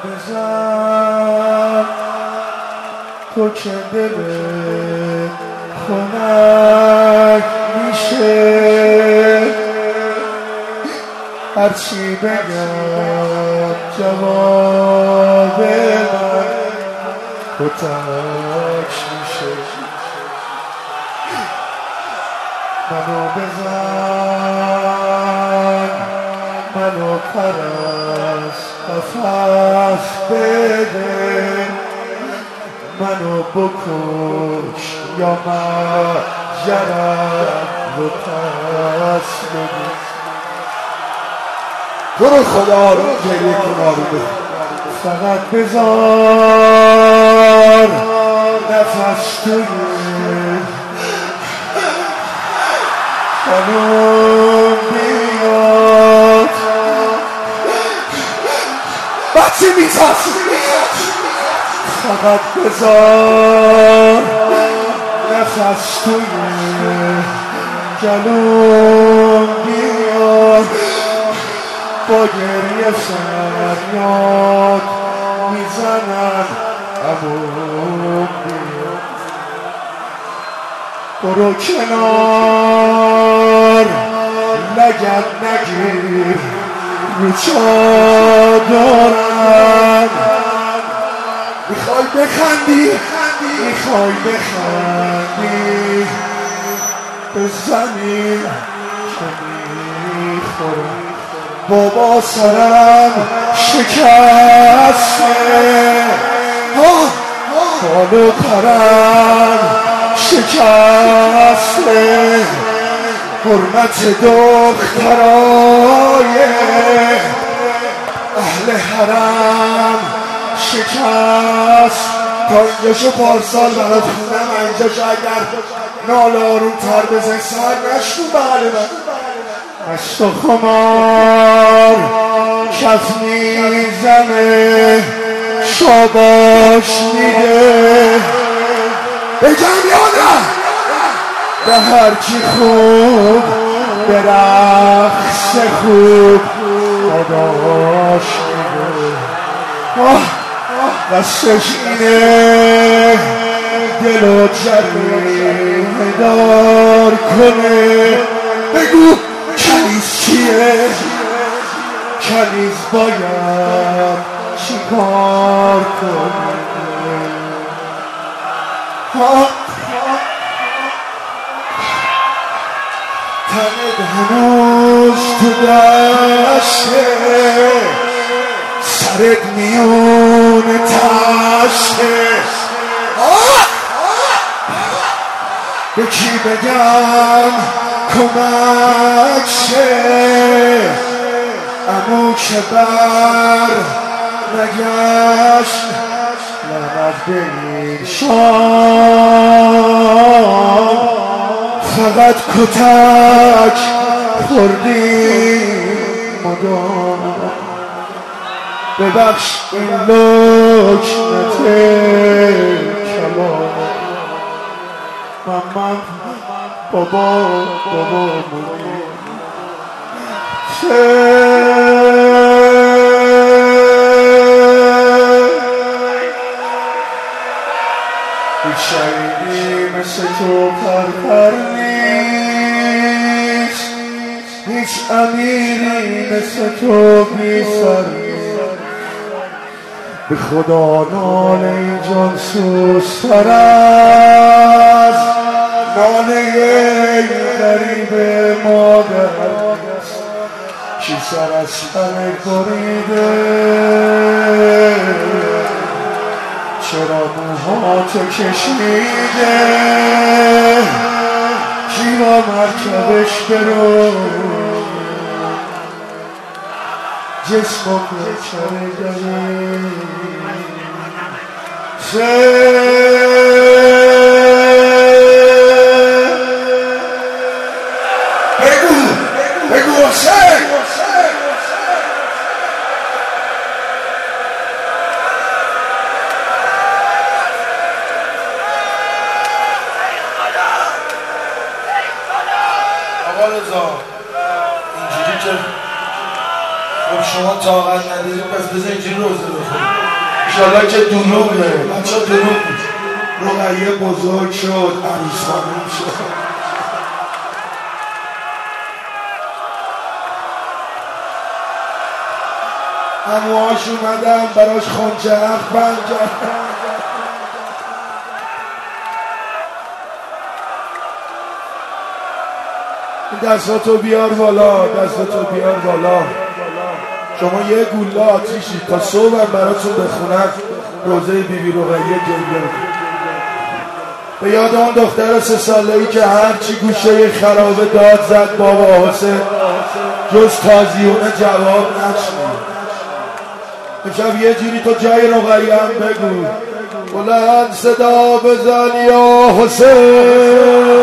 بزن تو که دل خنک میشه هرچی بگم جواب من کتک میشه منو بزن منو پرست قفص بده منو بکش یا من جرم رو پس بده برو خدا رو گریه کنار بده فقط بذار نفس توی خانم بیاد بچه میتاس فقط بذار نفس توی جلوم بیاد با گریه فریاد میزنن عموم بیاد برو کنار لگد نگیر رو چادرم میخوای بخندی میخوای بخندی به زمین که میخورم بابا سرم شکسته حال و پرم شکسته حرمت دخترای اهل حرم شکست تا اینجاشو پارسال برات خوندم اینجاشو اگر ناله آروم تر بزن سر نشتون بغل من مشت و خمار کف میزنه شاباش میده بگم یا نه به هرچی خوب به رقص خوب داداش میده دستش اینه دل و جریمه دار کنه بگو کنیز چیه کنیز باید چی کار کنه تنت هنوز تو دشته سرت میون تشته به کی بگم کمک شه عمو که بر نگشت لعنت به این شام فقط کتک خوردیم مدام ببخش این لکنت کلام من بابا مونی هیچ شهیدی مثل تو پرپر نیست هیچ امیری مثل تو بی سر به خدا ناله این جان سوزتر از ناله این غریب مادر کی سر از سرک بریده چرا موهاتو کشیده کی با مرکبش برو جسمو کچره داری بگو حسین آقا رضا اینجوری که خوب شما طاقت ندارید پس بذار اینجوری روزه بخونید انشالله که دروغه بچه ها دروغ رقیه بزرگ شد عروس خانم شد عموهاش اومدن براش خونچه اخ بند دستاتو بیار بالا دستاتو بیار بالا شما یه گوله آتیشید تا صبح هم براتون بخونن روزه بیبی رقیه گریه به یاد اون دختر 3 ساله‌ای که هرچی گوشه خرابه داد زد بابا حسین جز تازیونه جواب نشنید امشب یه جوری تو جای رقیه هم بگو بلند صدا بزن یا حسین